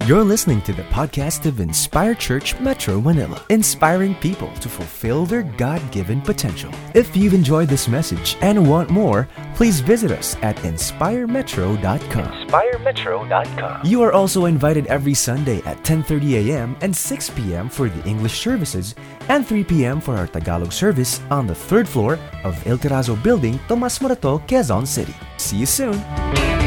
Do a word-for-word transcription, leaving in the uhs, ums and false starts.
You're listening to the podcast of Inspire Church Metro Manila, inspiring people to fulfill their God-given potential. If you've enjoyed this message and want more, please visit us at inspire metro dot com. inspire metro dot com. You are also invited every Sunday at ten thirty a.m. and six p.m. for the English services and three p.m. for our Tagalog service on the third floor of El Terrazo Building, Tomas Morato, Quezon City. See you soon!